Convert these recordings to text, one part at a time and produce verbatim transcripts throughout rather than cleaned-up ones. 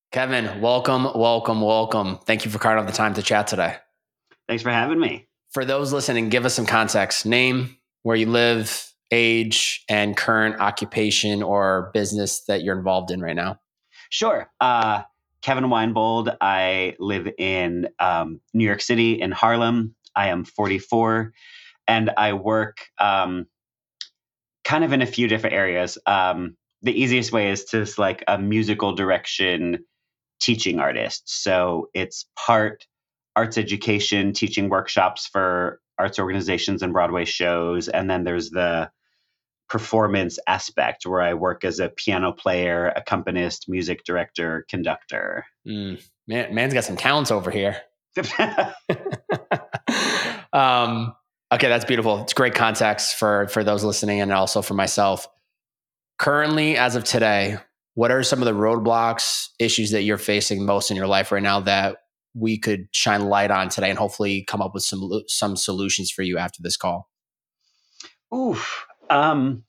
Kevin, welcome, welcome, welcome. Thank you for carving out the time to chat today. Thanks for having me. For those listening, give us some context. Name, where you live, age, and current occupation or business that you're involved in right now. Sure. Uh, Kevin Weinbold. I live in um, New York City in Harlem. I am forty-four and I work um, kind of in a few different areas. Um, the easiest way is to like a musical direction teaching artist. So it's part arts education, teaching workshops for arts organizations and Broadway shows. And then there's the performance aspect where I work as a piano player, accompanist, music director, conductor. Mm, man, man's got some talents over here. um, okay, that's beautiful. It's great context for for those listening and also for myself. Currently, as of today, what are some of the roadblocks, issues that you're facing most in your life right now that we could shine light on today and hopefully come up with some some solutions for you after this call? Oof. Um,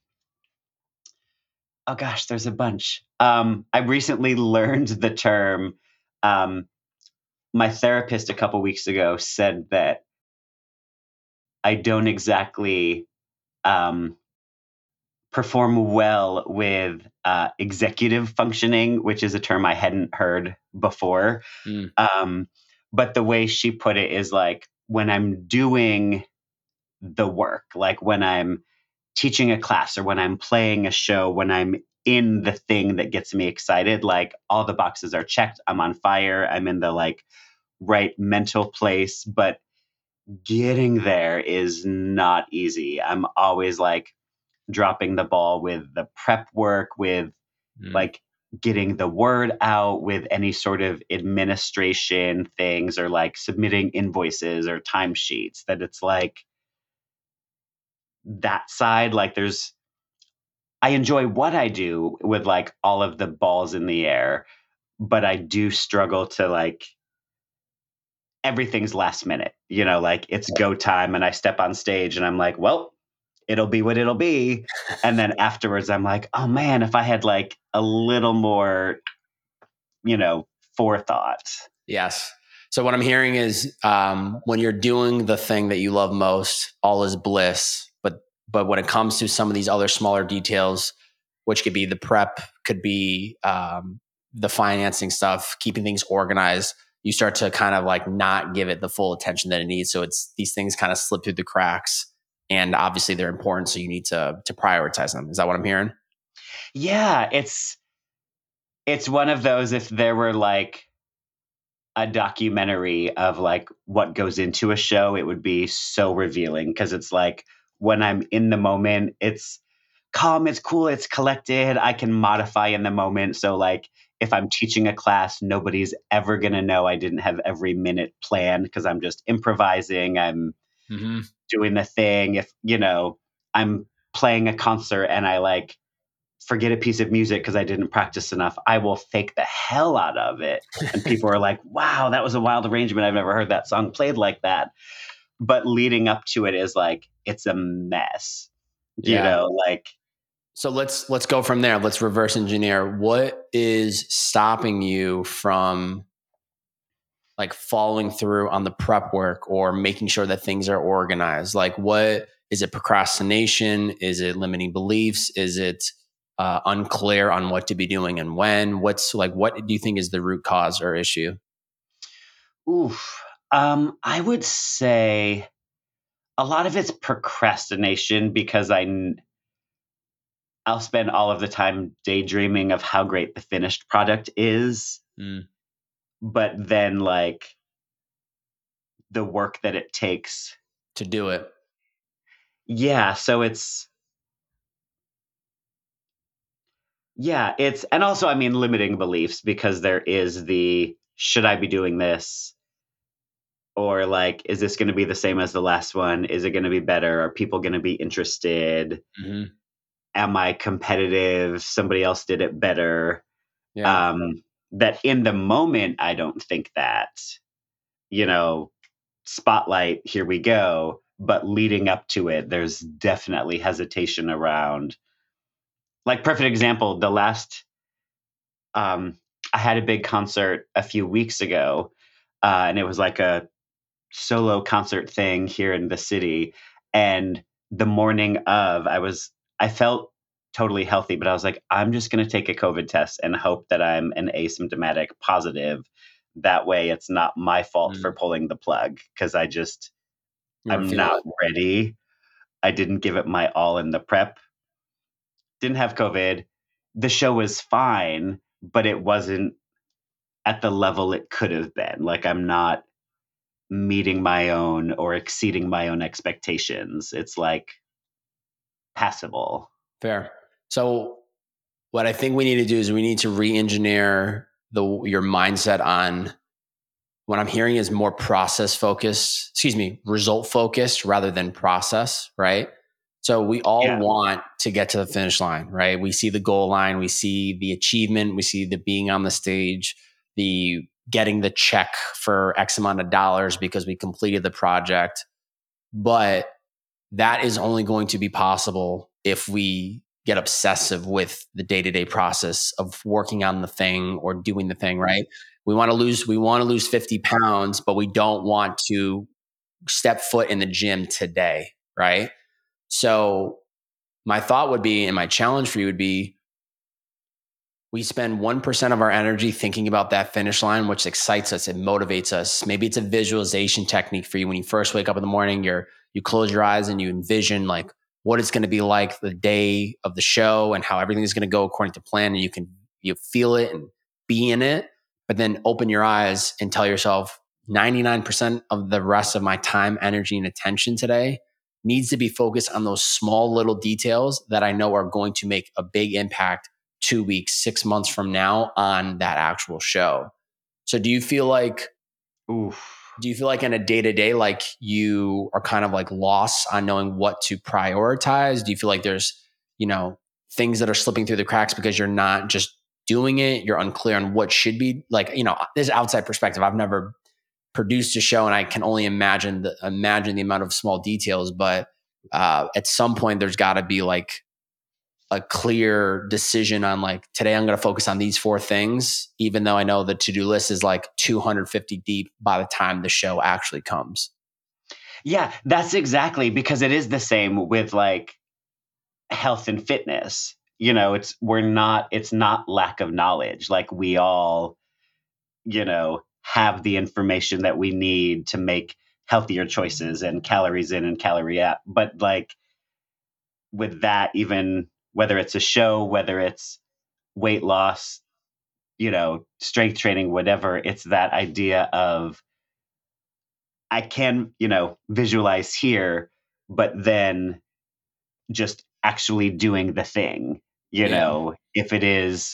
oh gosh, there's a bunch. Um, I recently learned the term. Um, my therapist a couple weeks ago said that I don't exactly um, perform well with uh, executive functioning, which is a term I hadn't heard before. Mm. Um, but the way she put it is like when I'm doing the work, like when I'm teaching a class or when I'm playing a show, when I'm in the thing that gets me excited, like all the boxes are checked. I'm on fire. I'm in the like right mental place, but getting there is not easy. I'm always like dropping the ball with the prep work, with Mm. like getting the word out, with any sort of administration things or like submitting invoices or timesheets, that it's like that side, like there's, I enjoy what I do with like all of the balls in the air, but I do struggle to like everything's last minute, you know, like it's go time and I step on stage and I'm like, well, it'll be what it'll be. And then afterwards, I'm like, oh man, if I had like a little more, you know, forethought. Yes. So what I'm hearing is um, when you're doing the thing that you love most, all is bliss. But but when it comes to some of these other smaller details, which could be the prep, could be um, the financing stuff, keeping things organized, you start to kind of like not give it the full attention that it needs. So it's these things kind of slip through the cracks, and obviously they're important. So you need to to prioritize them. Is that what I'm hearing? Yeah, it's it's one of those, if there were like a documentary of like what goes into a show, it would be so revealing because it's like when I'm in the moment, it's calm, it's cool, it's collected. I can modify in the moment. So like if I'm teaching a class, nobody's ever going to know I didn't have every minute planned because I'm just improvising. I'm Mm-hmm. doing the thing. If, you know, I'm playing a concert and I like forget a piece of music because I didn't practice enough, I will fake the hell out of it. And people are like, wow, that was a wild arrangement. I've never heard that song played like that. But leading up to it is like, it's a mess, you Yeah. know, like. So let's let's go from there. Let's reverse engineer. What is stopping you from like following through on the prep work or making sure that things are organized? Like, what is it? Procrastination? Is it limiting beliefs? Is it uh, unclear on what to be doing and when? What's like? What do you think is the root cause or issue? Oof. Um, I would say a lot of it's procrastination because I kn- I'll spend all of the time daydreaming of how great the finished product is, Mm. but then like the work that it takes. To do it. Yeah, so it's yeah, it's and also I mean limiting beliefs because there is the should I be doing this? Or like, is this going to be the same as the last one? Is it going to be better? Are people going to be interested? Mm-hmm. Am I competitive? Somebody else did it better. Yeah. Um, that in the moment, I don't think that, you know, spotlight, here we go. But leading up to it, there's definitely hesitation around. Like, perfect example, the last, um, I had a big concert a few weeks ago, uh, and it was like a solo concert thing here in the city. And the morning of, I was, I felt totally healthy, but I was like, I'm just going to take a COVID test and hope that I'm an asymptomatic positive. That way it's not my fault Mm. for pulling the plug, because I just, You were I'm feeling not it. ready. I didn't give it my all in the prep. Didn't have COVID. The show was fine, but it wasn't at the level it could have been. Like, I'm not meeting my own or exceeding my own expectations. It's like passable. Fair. So what I think we need to do is we need to re-engineer the your mindset on what I'm hearing is more process focused, excuse me, result focused rather than process, right? So we all Yeah. want to get to the finish line, right? We see the goal line, we see the achievement, we see the being on the stage, the getting the check for X amount of dollars because we completed the project. But that is only going to be possible if we get obsessive with the day-to-day process of working on the thing or doing the thing, right? We want to lose, we want to lose fifty pounds, but we don't want to step foot in the gym today, right? So my thought would be, and my challenge for you would be, we spend one percent of our energy thinking about that finish line, which excites us, it motivates us. Maybe it's a visualization technique for you. When you first wake up in the morning, you're, you close your eyes and you envision like what it's going to be like the day of the show and how everything is going to go according to plan. And you can, you feel it and be in it, but then open your eyes and tell yourself ninety-nine percent of the rest of my time, energy, and attention today needs to be focused on those small little details that I know are going to make a big impact two weeks, six months from now on that actual show. So do you feel like, Oof. do you feel like in a day to day, like you are kind of like lost on knowing what to prioritize? Do you feel like there's, you know, things that are slipping through the cracks because you're not just doing it? You're unclear on what should be like, you know, this outside perspective. I've never produced a show and I can only imagine the, imagine the amount of small details, but uh, at some point there's gotta be like a clear decision on like, today I'm going to focus on these four things, even though I know the to-do list is like two hundred fifty deep by the time the show actually comes. Yeah, that's exactly, because it is the same with like health and fitness. You know, it's, we're not, it's not lack of knowledge. Like, we all, you know, have the information that we need to make healthier choices and calories in and calorie out. But like with that, even whether it's a show, whether it's weight loss, you know, strength training, whatever, it's that idea of, I can, you know, visualize here, but then just actually doing the thing, you Yeah. know, if it is,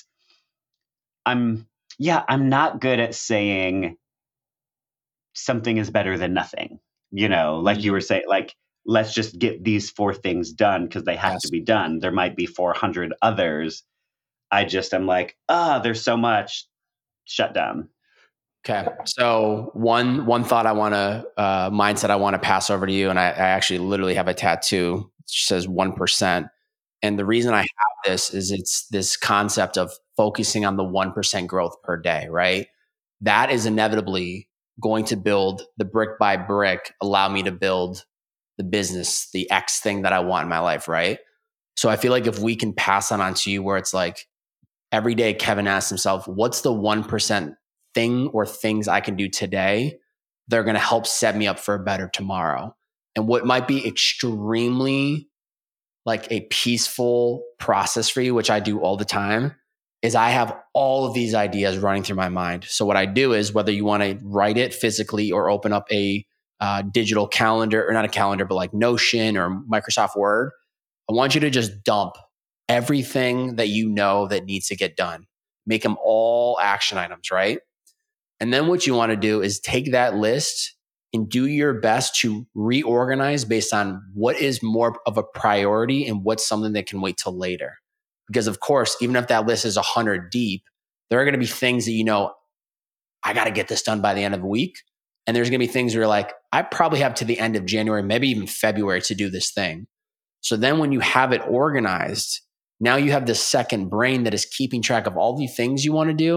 I'm, yeah, I'm not good at saying something is better than nothing, you know, like you Mm, were saying, like, let's just get these four things done because they have to yes. be done. There might be four hundred others. I just am like, ah, oh, there's so much, shut down. Okay. So one, one thought I want to, uh, mindset I want to pass over to you. And I, I actually literally have a tattoo that says one percent. And the reason I have this is it's this concept of focusing on the one percent growth per day, right? That is inevitably going to build the brick by brick, allow me to build the business, the X thing that I want in my life, right? So I feel like if we can pass that on to you where it's like every day Kevin asks himself, what's the one percent thing or things I can do today that are going to help set me up for a better tomorrow? And what might be extremely like a peaceful process for you, which I do all the time, is I have all of these ideas running through my mind. So what I do is whether you want to write it physically or open up a uh, digital calendar, or not a calendar, but like Notion or Microsoft Word, I want you to just dump everything that you know that needs to get done. Make them all action items, right? And then what you want to do is take that list and do your best to reorganize based on what is more of a priority and what's something that can wait till later. Because of course, even if that list is one hundred deep, there are going to be things that you know, I got to get this done by the end of the week. And there's going to be things where you're like, I probably have to the end of January, maybe even February to do this thing. So then when you have it organized, now you have this second brain that is keeping track of all the things you want to do,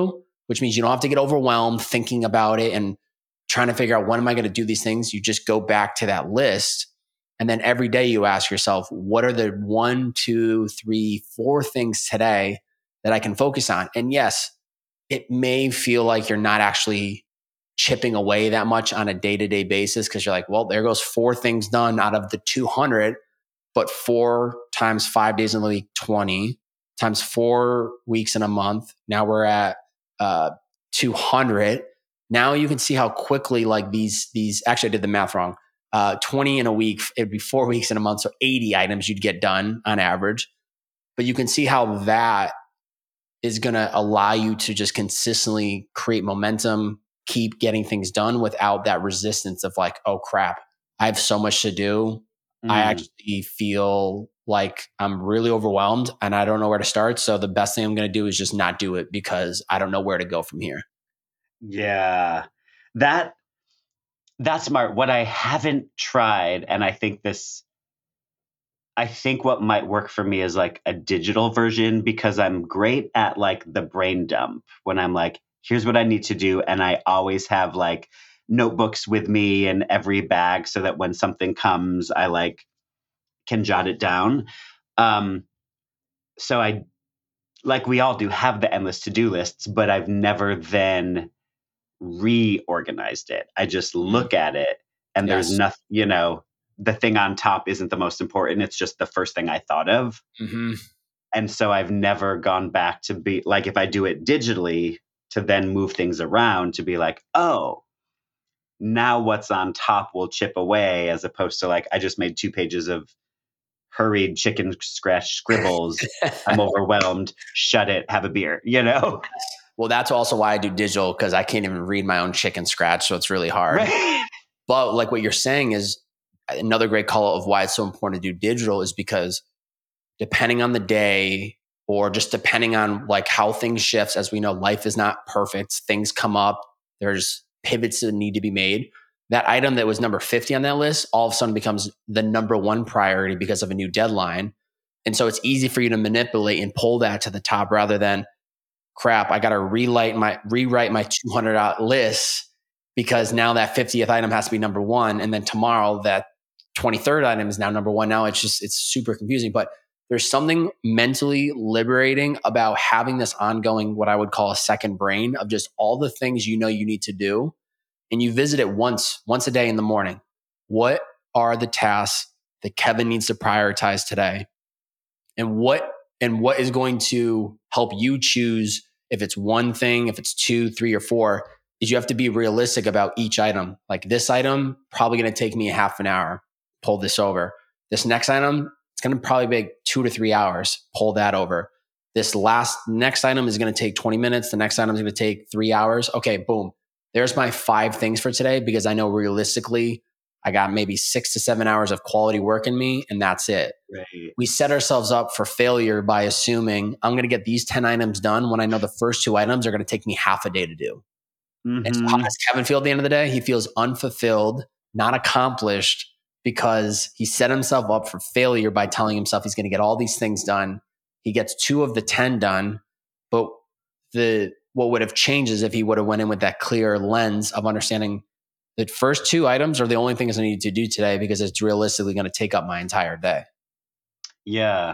which means you don't have to get overwhelmed thinking about it and trying to figure out when am I going to do these things. You just go back to that list. And then every day you ask yourself, what are the one, two, three, four things today that I can focus on? And yes, it may feel like you're not actually chipping away that much on a day-to-day basis because you're like, well, there goes four things done out of the two hundred, but four times five days in the week, twenty times four weeks in a month. Now we're at uh, two hundred. Now you can see how quickly like these, these, actually I did the math wrong. Uh, twenty in a week, it'd be four weeks in a month. So eighty items you'd get done on average. But you can see how that is going to allow you to just consistently create momentum, keep getting things done without that resistance of like, oh crap, I have so much to do. Mm. I actually feel like I'm really overwhelmed and I don't know where to start. So the best thing I'm going to do is just not do it because I don't know where to go from here. Yeah, that that's smart. What I haven't tried, and I think this, I think what might work for me is like a digital version because I'm great at like the brain dump when I'm like, here's what I need to do. And I always have like notebooks with me in every bag so that when something comes, I like can jot it down. Um, so I, like we all do, have the endless to-do lists, but I've never then reorganized it. I just look at it and yes. there's nothing, you know, the thing on top isn't the most important. It's just the first thing I thought of. Mm-hmm. And so I've never gone back to be like, if I do it digitally, to then move things around to be like, oh, now what's on top will chip away, as opposed to like, I just made two pages of hurried chicken scratch scribbles. I'm overwhelmed. Shut it. Have a beer, you know? Well, that's also why I do digital because I can't even read my own chicken scratch. So it's really hard. Right. But like what you're saying is another great call of why it's so important to do digital is because depending on the day or just depending on like how things shifts, as we know, life is not perfect. Things come up. There's pivots that need to be made. That item that was number fifty on that list all of a sudden becomes the number one priority because of a new deadline. And so it's easy for you to manipulate and pull that to the top rather than, crap, I got to rewrite my rewrite my two hundred list because now that fiftieth item has to be number one. And then tomorrow that twenty-third item is now number one. Now it's just, it's super confusing, but there's something mentally liberating about having this ongoing, what I would call a second brain of just all the things you know you need to do. And you visit it once, once a day in the morning. What are the tasks that Kevin needs to prioritize today? And what, and what is going to help you choose if it's one thing, if it's two, three, or four, is you have to be realistic about each item. Like this item, probably going to take me a half an hour, pull this over. This next item, it's going to probably be two to three hours, pull that over. This last next item is going to take twenty minutes. The next item is going to take three hours. Okay, boom. There's my five things for today because I know realistically, I got maybe six to seven hours of quality work in me and that's it. Right. We set ourselves up for failure by assuming I'm going to get these ten items done when I know the first two items are going to take me half a day to do. Mm-hmm. And so how does Kevin feel at the end of the day? He feels unfulfilled, not accomplished because he set himself up for failure by telling himself he's going to get all these things done. He gets two of the ten done, but the what would have changed is if he would have went in with that clear lens of understanding the first two items are the only things I need to do today because it's realistically going to take up my entire day. Yeah.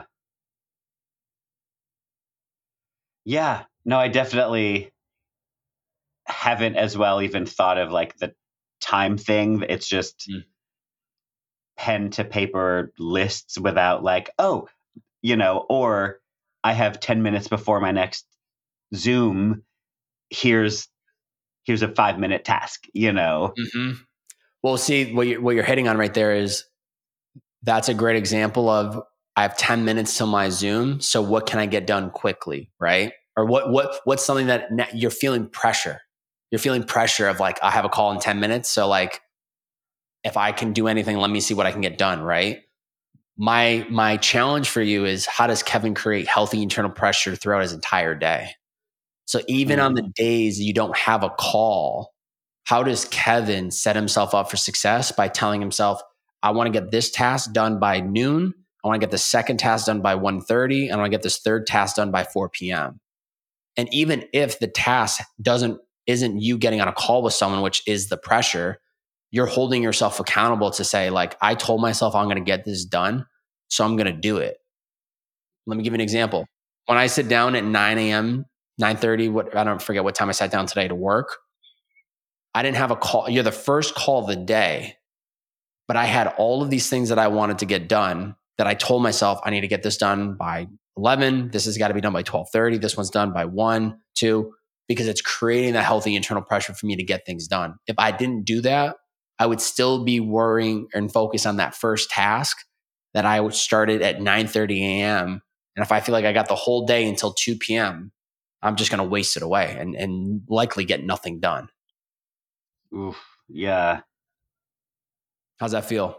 Yeah. No, I definitely haven't as well even thought of like the time thing. It's just mm. pen to paper lists without like, oh, you know, or I have ten minutes before my next Zoom. Here's here's a five minute task, you know? Mm-hmm. Well, see what you're, what you're hitting on right there is that's a great example of I have ten minutes till my Zoom. So what can I get done quickly? Right. Or what, what, what's something that you're feeling pressure? You're feeling pressure of like, I have a call in ten minutes. So like, if I can do anything, let me see what I can get done. Right. My, my challenge for you is how does Kevin create healthy internal pressure throughout his entire day? So even mm-hmm. on the days you don't have a call, how does Kevin set himself up for success by telling himself, I want to get this task done by noon. I want to get the second task done by one thirty. And I want to get this third task done by four p.m. And even if the task doesn't, isn't you getting on a call with someone, which is the pressure, you're holding yourself accountable to say, like, I told myself I'm going to get this done, so I'm going to do it. Let me give you an example. When I sit down at nine a.m., nine thirty, what, I don't forget what time I sat down today to work, I didn't have a call. You're the first call of the day, but I had all of these things that I wanted to get done that I told myself I need to get this done by eleven. This has got to be done by twelve thirty. This one's done by one, two, because it's creating that healthy internal pressure for me to get things done. If I didn't do that, I would still be worrying and focus on that first task that I started at nine thirty a.m. And if I feel like I got the whole day until two p.m., I'm just going to waste it away and, and likely get nothing done. Oof, yeah. How's that feel?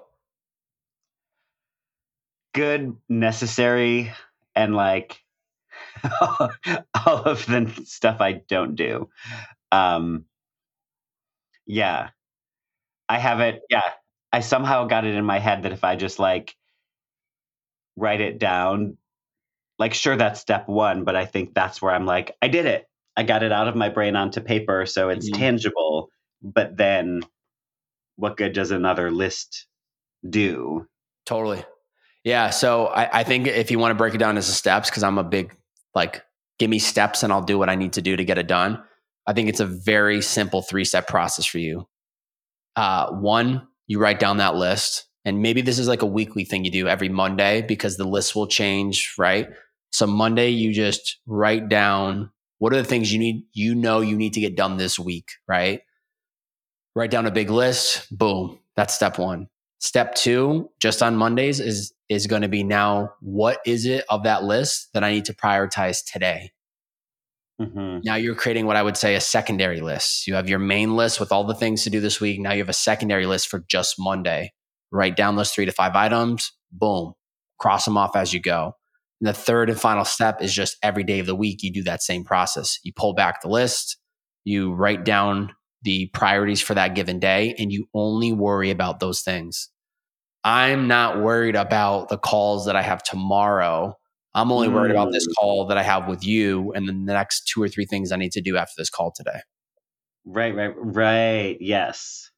Good, necessary, and like all of the stuff I don't do. Um, yeah. I have it. Yeah. I somehow got it in my head that if I just like write it down, like, sure, that's step one, but I think that's where I'm like, I did it. I got it out of my brain onto paper, so it's Mhm. tangible. But then what good does another list do? Totally. Yeah. So I, I think if you want to break it down into steps, because I'm a big, like, give me steps and I'll do what I need to do to get it done. I think it's a very simple three step process for you. Uh, one, you write down that list. And maybe this is like a weekly thing you do every Monday because the list will change, right? So Monday, you just write down what are the things you need, you know, you need to get done this week, right? Write down a big list. Boom. That's step one. Step two, just on Mondays, is is going to be now, what is it of that list that I need to prioritize today? Mm-hmm. Now you're creating what I would say a secondary list. You have your main list with all the things to do this week. Now you have a secondary list for just Monday. Write down those three to five items. Boom. Cross them off as you go. And the third and final step is just every day of the week, you do that same process. You pull back the list, you write down the priorities for that given day, and you only worry about those things. I'm not worried about the calls that I have tomorrow. I'm only worried about this Mm. call that I have with you and then the next two or three things I need to do after this call today. Right, right, right. Yes.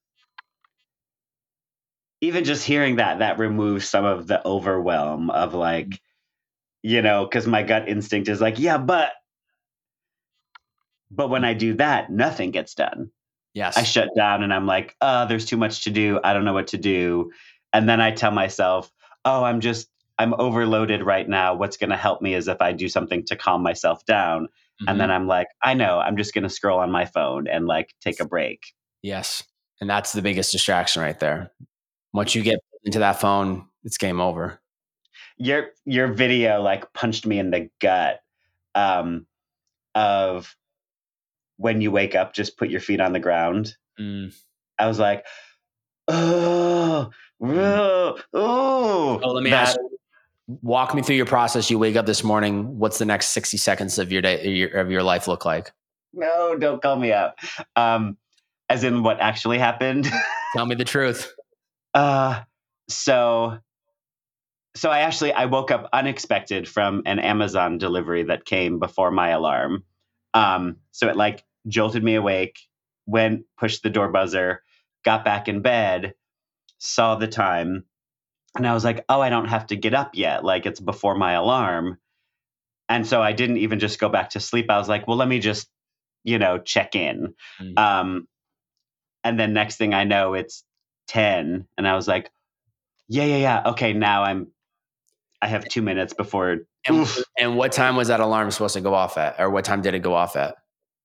Even just hearing that, that removes some of the overwhelm of like, you know, because my gut instinct is like, yeah, but, but when I do that, nothing gets done. Yes. I shut down and I'm like, uh, there's too much to do. I don't know what to do. And then I tell myself, oh, I'm just, I'm overloaded right now. What's going to help me is if I do something to calm myself down. Mm-hmm. And then I'm like, I know, I'm just going to scroll on my phone and like take a break. Yes. And that's the biggest distraction right there. Once you get into that phone, it's game over. Your your video like punched me in the gut um, of when you wake up, just put your feet on the ground. Mm. I was like, oh, oh, oh. Oh, let me that, ask you, walk me through your process. You wake up this morning. What's the next sixty seconds of your day, of your life look like? No, don't call me out. Um, as in what actually happened. Tell me the truth. Uh, so, so I actually, I woke up unexpected from an Amazon delivery that came before my alarm. Um, so it like jolted me awake, went, pushed the door buzzer, got back in bed, saw the time, and I was like, oh, I don't have to get up yet. Like it's before my alarm. And so I didn't even just go back to sleep. I was like, well, let me just, you know, check in. Mm. Um, and then next thing I know, it's ten. And I was like, yeah, yeah, yeah. Okay, now I'm, I have two minutes before. And, and what time was that alarm supposed to go off at? Or what time did it go off at?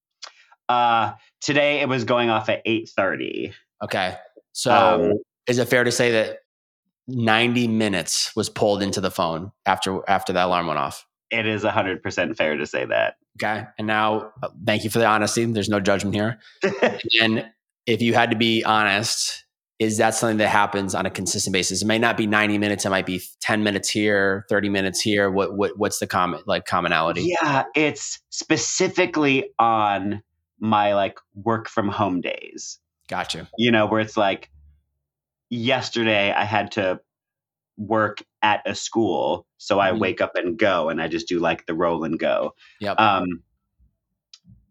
Uh, today it was going off at eight thirty. Okay. So Um, is it fair to say that ninety minutes was pulled into the phone after after that alarm went off? It is one hundred percent fair to say that. Okay. And now, uh, thank you for the honesty. There's no judgment here. And if you had to be honest, is that something that happens on a consistent basis? It may not be ninety minutes. It might be ten minutes here, thirty minutes here. What, what, what's the common, like commonality? Yeah, it's specifically on my like work from home days. Gotcha. You know, where it's like yesterday I had to work at a school. So I Mhm. wake up and go and I just do like the roll and go. Yep. Um,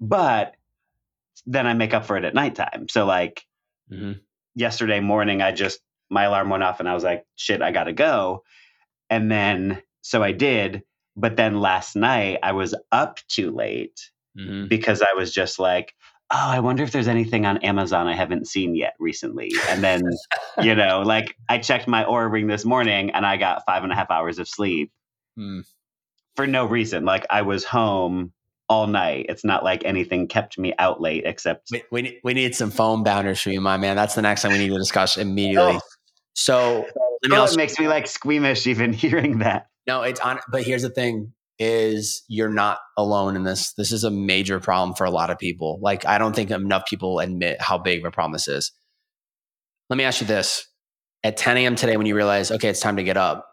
but then I make up for it at nighttime. So like Mm-hmm. yesterday morning, I just, my alarm went off and I was like, shit, I gotta go. And then, so I did. But then last night I was up too late Mm-hmm. because I was just like, oh, I wonder if there's anything on Amazon I haven't seen yet recently. And then, you know, like I checked my Oura Ring this morning and I got five and a half hours of sleep Mm. for no reason. Like I was home all night. It's not like anything kept me out late except. We, we, need- we need some phone boundaries for you, my man. That's the next thing we need to discuss immediately. Oh, So let me oh, also, it makes me like squeamish even hearing that. no, it's on, but here's the thing is you're not alone in this. This is a major problem for a lot of people. Like, I don't think enough people admit how big of a problem this is. Let me ask you this. At ten a.m. today, when you realize, okay, it's time to get up,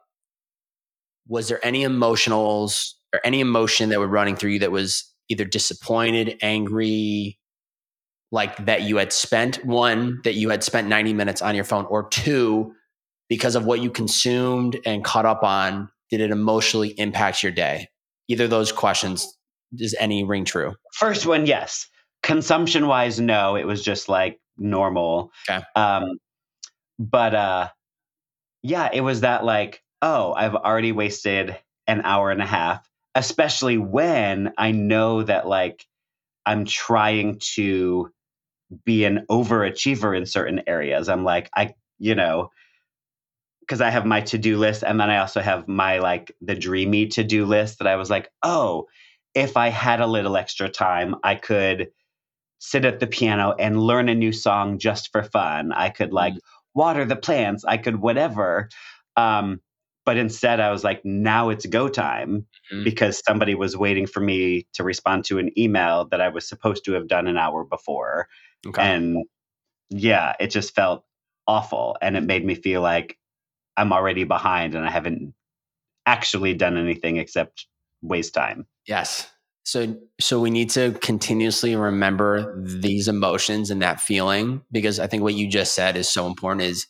was there any emotionals or any emotion that were running through you that was either disappointed, angry, like that you had spent one, that you had spent ninety minutes on your phone, or two, because of what you consumed and caught up on, did it emotionally impact your day? Either of those questions, does any ring true? First one, yes. Consumption wise, no. It was just like normal. Okay. Um, but uh, yeah, it was that like, oh, I've already wasted an hour and a half, especially when I know that like I'm trying to be an overachiever in certain areas. I'm like, I, you know, because I have my to-do list and then I also have my like the dreamy to-do list that I was like, oh, if I had a little extra time, I could sit at the piano and learn a new song just for fun. I could like Mm. water the plants. I could whatever. Um, but instead, I was like, now it's go time Mm. because somebody was waiting for me to respond to an email that I was supposed to have done an hour before. Okay. And yeah, it just felt awful. And it made me feel like I'm already behind and I haven't actually done anything except waste time. Yes. So, so we need to continuously remember these emotions and that feeling, because I think what you just said is so important. Is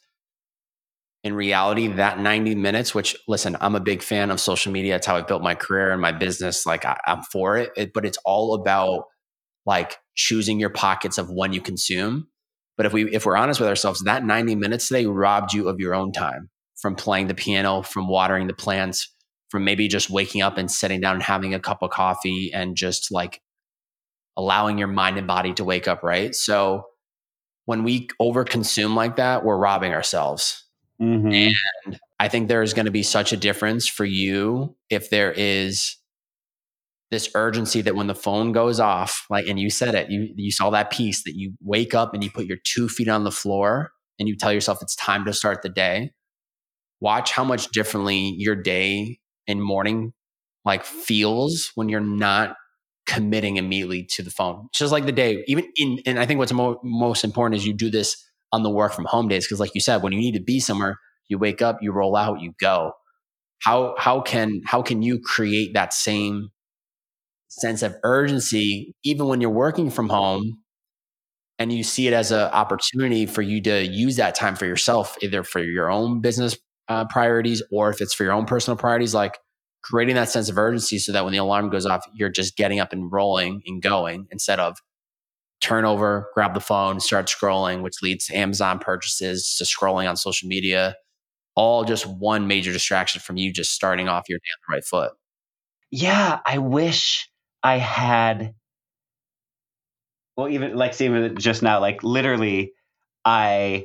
in reality, that ninety minutes, which listen, I'm a big fan of social media. It's how I built my career and my business. Like I, I'm for it, it, but it's all about like choosing your pockets of when you consume. But if we, if we're honest with ourselves, that ninety minutes today robbed you of your own time, from playing the piano, from watering the plants, from maybe just waking up and sitting down and having a cup of coffee and just like allowing your mind and body to wake up. Right. So when we overconsume like that, we're robbing ourselves. Mm-hmm. And I think there is going to be such a difference for you if there is this urgency that when the phone goes off, like, and you said it, you, you saw that piece that you wake up and you put your two feet on the floor and you tell yourself it's time to start the day. Watch how much differently your day and morning like feels when you're not committing immediately to the phone. It's just like the day, even in, and I think what's mo- most important is you do this on the work from home days. Cause like you said, when you need to be somewhere, you wake up, you roll out, you go. How, how can, how can you create that same sense of urgency, even when you're working from home and you see it as an opportunity for you to use that time for yourself, either for your own business uh, priorities or if it's for your own personal priorities, like creating that sense of urgency so that when the alarm goes off, you're just getting up and rolling and going instead of turn over, grab the phone, start scrolling, which leads to Amazon purchases, to scrolling on social media, all just one major distraction from you just starting off your day on the right foot. Yeah, I wish I had. Well, even like even just now, like literally, I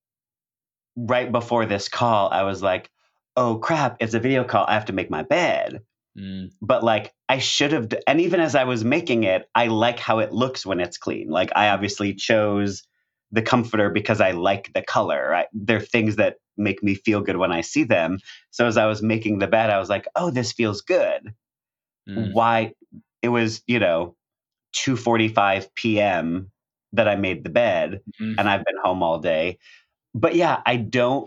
right before this call, I was like, "Oh crap, it's a video call. I have to make my bed." Mm. But like, I should have. d- And even as I was making it, I like how it looks when it's clean. Like, I obviously chose the comforter because I like the color. I, they're things that make me feel good when I see them. So as I was making the bed, I was like, "Oh, this feels good." Mm. Why? It was, you know, two forty-five p.m. that I made the bed Mm. and I've been home all day. But yeah, I don't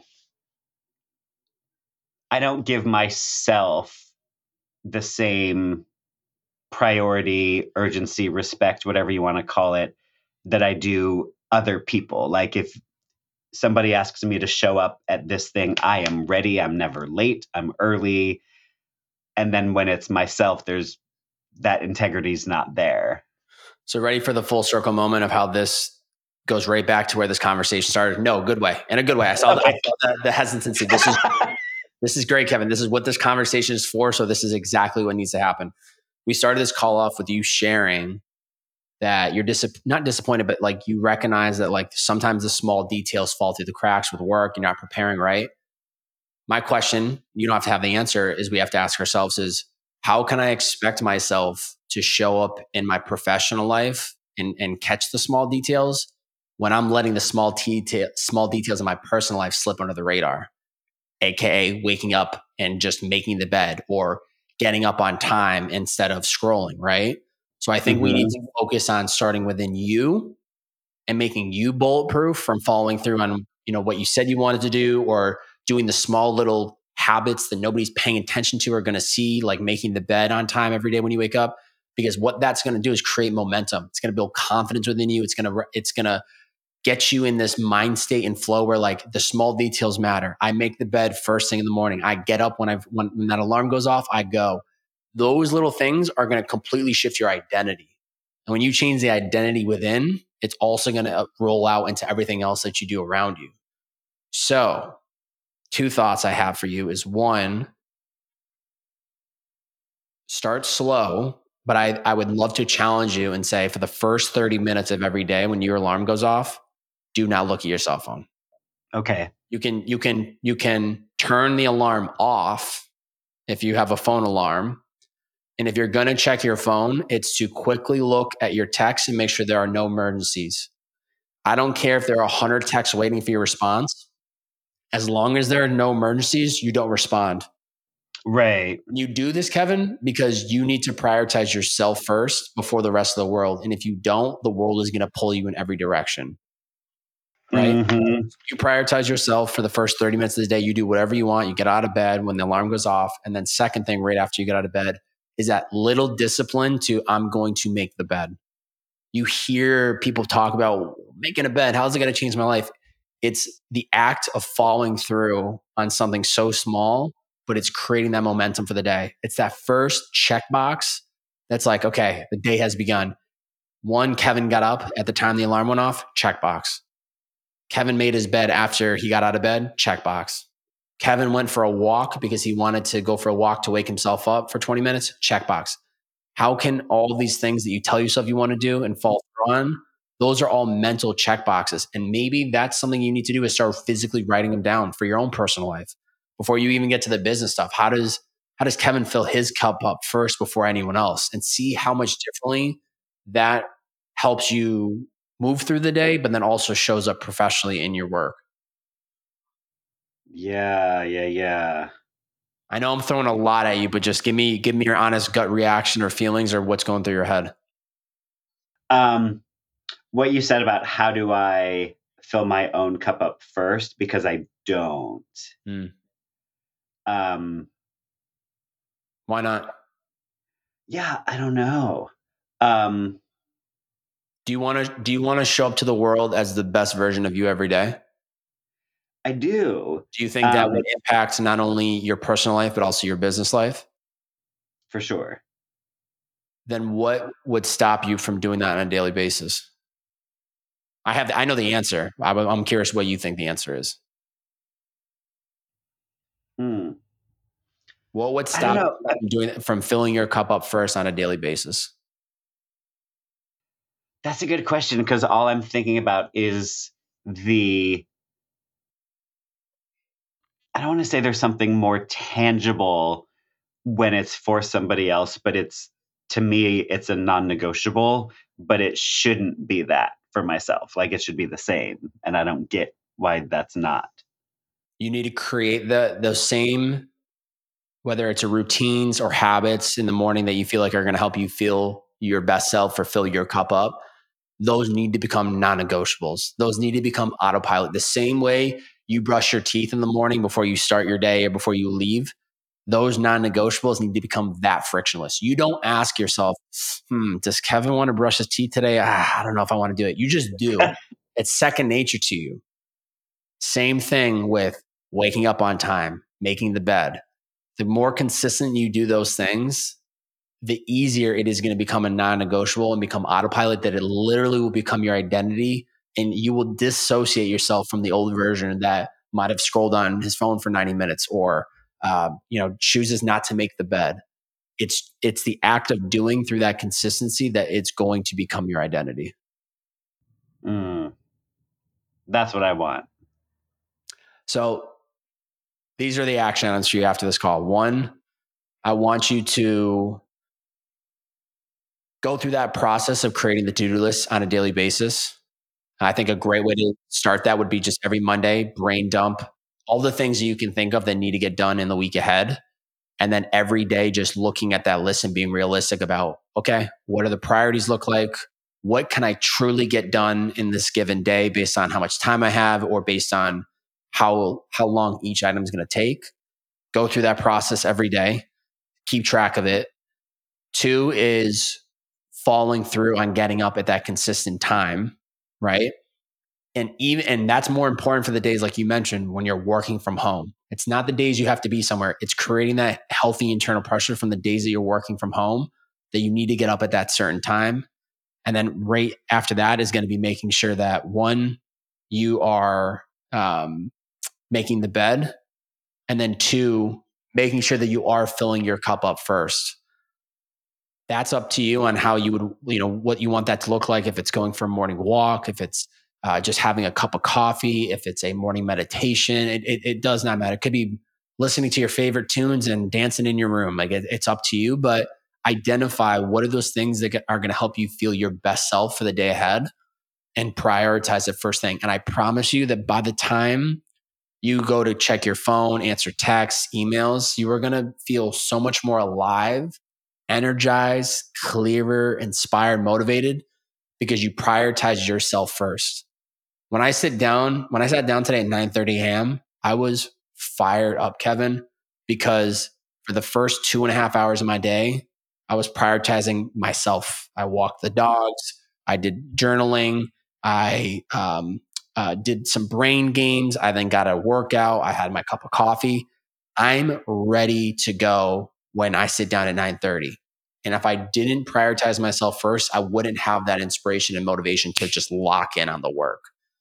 I don't give myself the same priority, urgency, respect, whatever you want to call it, that I do other people. Like if somebody asks me to show up at this thing, I am ready. I'm never late. I'm early. And then when it's myself, there's that integrity's not there. So ready for the full circle moment of how this goes right back to where this conversation started? No, good way. In a good way. I saw, okay. I saw the, the hesitancy. This is this is great, Kevin. This is what this conversation is for. So this is exactly what needs to happen. We started this call off with you sharing that you're dis- not disappointed, but like you recognize that like sometimes the small details fall through the cracks with work. You're not preparing right. My question, you don't have to have the answer, is we have to ask ourselves is, how can I expect myself to show up in my professional life and, and catch the small details when I'm letting the small, detail, small details in my personal life slip under the radar, A K A waking up and just making the bed or getting up on time instead of scrolling, right? So I think mm-hmm. we need to focus on starting within you and making you bulletproof from following through on, you know, what you said you wanted to do, or doing the small little habits that nobody's paying attention to or going to see, like making the bed on time every day when you wake up. Because what that's going to do is create momentum. It's going to build confidence within you. It's going to, it's going to get you in this mind state and flow where like the small details matter. I make the bed first thing in the morning. I get up when I've, when, when that alarm goes off, I go. Those little things are going to completely shift your identity. And when you change the identity within, it's also going to roll out into everything else that you do around you. So two thoughts I have for you is, one, start slow, but I, I would love to challenge you and say for the first thirty minutes of every day when your alarm goes off, do not look at your cell phone. Okay. You can, you can, you can turn the alarm off if you have a phone alarm. And if you're going to check your phone, it's to quickly look at your texts and make sure there are no emergencies. I don't care if there are one hundred texts waiting for your response. As long as there are no emergencies, you don't respond. Right. You do this, Kevin, because you need to prioritize yourself first before the rest of the world. And if you don't, the world is going to pull you in every direction. Right? Mm-hmm. You prioritize yourself for the first thirty minutes of the day. You do whatever you want. You get out of bed when the alarm goes off. And then second thing, right after you get out of bed, is that little discipline to, I'm going to make the bed. You hear people talk about making a bed. How's it going to change my life? It's the act of following through on something so small, but it's creating that momentum for the day. It's that first checkbox that's like, okay, the day has begun. One, Kevin got up at the time the alarm went off, checkbox. Kevin made his bed after he got out of bed, checkbox. Kevin went for a walk because he wanted to go for a walk to wake himself up for twenty minutes, checkbox. How can all these things that you tell yourself you want to do and fall through on, those are all mental checkboxes. And maybe that's something you need to do is start physically writing them down for your own personal life before you even get to the business stuff. How does how does Kevin fill his cup up first before anyone else? And see how much differently that helps you move through the day, but then also shows up professionally in your work. Yeah, yeah, yeah. I know I'm throwing a lot at you, but just give me give me your honest gut reaction or feelings or what's going through your head. Um, what you said about how do I fill my own cup up first, because I don't. Mm. Um, Why not? Yeah, I don't know. Um, do you want to do you want to show up to the world as the best version of you every day? I do. Do you think that um, would impact not only your personal life, but also your business life? For sure. Then what would stop you from doing that on a daily basis? I have, I know the answer. I'm curious what you think the answer is. Hmm. What would stop you from doing from filling your cup up first on a daily basis? That's a good question, because all I'm thinking about is the, I don't want to say there's something more tangible when it's for somebody else, but it's, to me, it's a non-negotiable, but it shouldn't be that for myself. Like, it should be the same. And I don't get why that's not. You need to create the the same, whether it's a routines or habits in the morning that you feel like are going to help you feel your best self or fill your cup up. Those need to become non-negotiables. Those need to become autopilot. The same way you brush your teeth in the morning before you start your day or before you leave, those non-negotiables need to become that frictionless. You don't ask yourself, hmm, does Kevin want to brush his teeth today? Ah, I don't know if I want to do it. You just do. It's second nature to you. Same thing with waking up on time, making the bed. The more consistent you do those things, the easier it is going to become a non-negotiable and become autopilot, that it literally will become your identity, and you will dissociate yourself from the old version that might have scrolled on his phone for ninety minutes or uh, you know, chooses not to make the bed. It's it's the act of doing through that consistency that it's going to become your identity. Mm, that's what I want. So these are the action items for you after this call. One, I want you to go through that process of creating the to-do list on a daily basis. I think a great way to start that would be just every Monday, brain dump all the things that you can think of that need to get done in the week ahead. And then every day, just looking at that list and being realistic about, okay, what do the priorities look like? What can I truly get done in this given day based on how much time I have or based on how, how long each item is going to take? Go through that process every day. Keep track of it. Two is following through on getting up at that consistent time, right? And even and that's more important for the days like you mentioned when you're working from home. It's not the days you have to be somewhere. It's creating that healthy internal pressure from the days that you're working from home that you need to get up at that certain time. And then right after that is going to be making sure that one, you are um, making the bed, and then two, making sure that you are filling your cup up first. That's up to you on how you would, you know, what you want that to look like. If it's going for a morning walk, if it's uh, just having a cup of coffee, if it's a morning meditation, it, it, it does not matter. It could be listening to your favorite tunes and dancing in your room. Like it, it's up to you, but identify what are those things that are going to help you feel your best self for the day ahead and prioritize it first thing. And I promise you that by the time you go to check your phone, answer texts, emails, you are going to feel so much more alive, energized, clearer, inspired, motivated because you prioritize yourself first. When I sit down, when I sat down today at nine thirty a.m., I was fired up, Kevin, because for the first two and a half hours of my day, I was prioritizing myself. I walked the dogs. I did journaling. I um, uh, did some brain games. I then got a workout. I had my cup of coffee. I'm ready to go when I sit down at nine thirty. And if I didn't prioritize myself first, I wouldn't have that inspiration and motivation to just lock in on the work.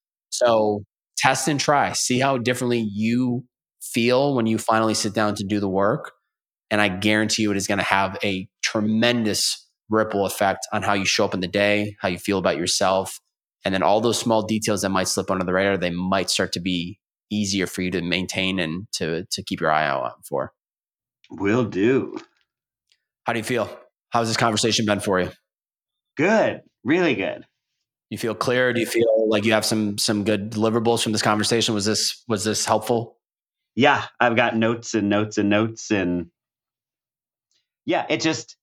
So test and try, see how differently you feel when you finally sit down to do the work. And I guarantee you it is going to have a tremendous ripple effect on how you show up in the day, how you feel about yourself. And then all those small details that might slip under the radar, they might start to be easier for you to maintain and to, to keep your eye out for. Will do. How do you feel? How's this conversation been for you? Good. Really good. You feel clear? Do you feel like you have some some good deliverables from this conversation? Was this was this helpful? Yeah, I've got notes and notes and notes, and yeah, it just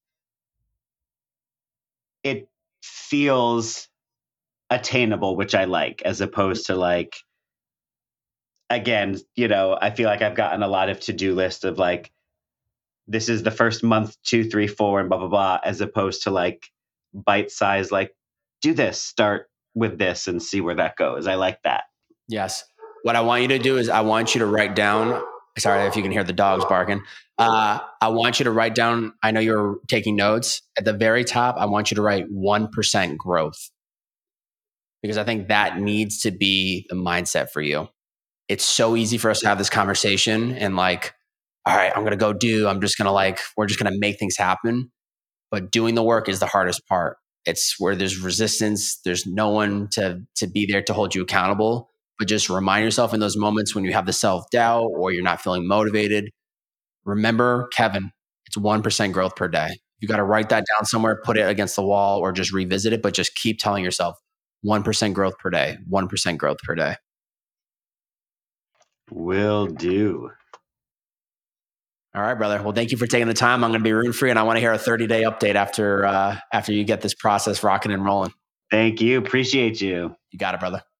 it feels attainable, which I like, as opposed to like, again, you know, I feel like I've gotten a lot of to-do list of like, this is the first month, two, three, four, and blah, blah, blah, as opposed to like bite size, like do this, start with this and see where that goes. I like that. Yes. What I want you to do is I want you to write down, sorry if you can hear the dogs barking. Uh, I want you to write down, I know you're taking notes. At the very top, I want you to write one percent growth because I think that needs to be the mindset for you. It's so easy for us to have this conversation and like, all right, I'm going to go do, I'm just going to like, we're just going to make things happen. But doing the work is the hardest part. It's where there's resistance. There's no one to, to be there to hold you accountable. But just remind yourself in those moments when you have the self-doubt or you're not feeling motivated, remember, Kevin, it's one percent growth per day. You got to write that down somewhere, put it against the wall, or just revisit it. But just keep telling yourself one percent growth per day, one percent growth per day. Will do. All right, brother. Well, thank you for taking the time. I'm going to be rooting for you, and I want to hear a thirty-day update after uh, after you get this process rocking and rolling. Thank you. Appreciate you. You got it, brother.